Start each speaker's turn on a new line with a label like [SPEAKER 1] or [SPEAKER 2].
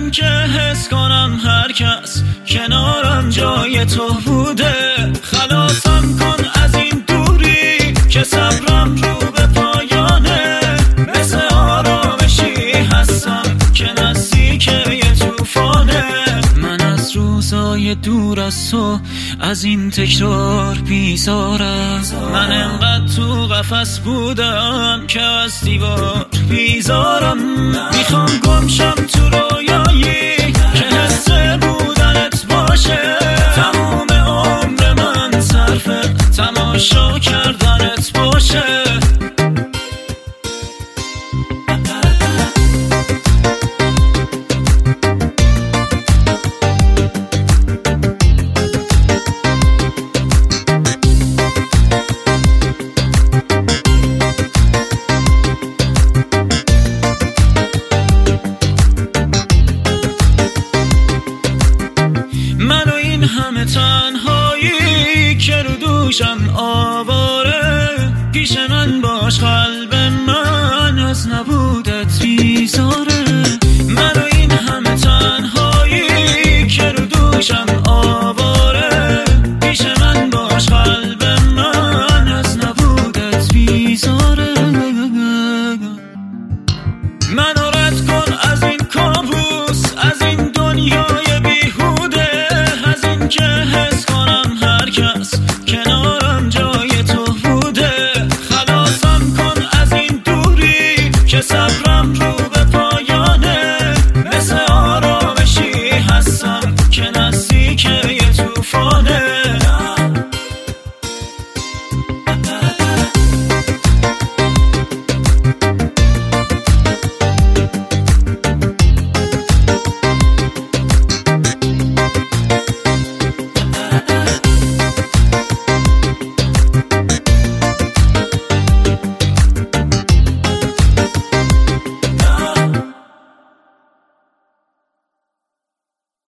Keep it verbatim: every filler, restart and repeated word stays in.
[SPEAKER 1] دلم که حس کنم هر کس کنارم جای تو بوده. خلاصم کن از این دوری که صبرم رو به پایانه. مثل آرامشی هستم که نزدیک یه توفانه. من از روزای دور از تو از این تکرار بیزارم. من انقدر تو قفس بودم که از دیوار بیزارم. میخوام گمشم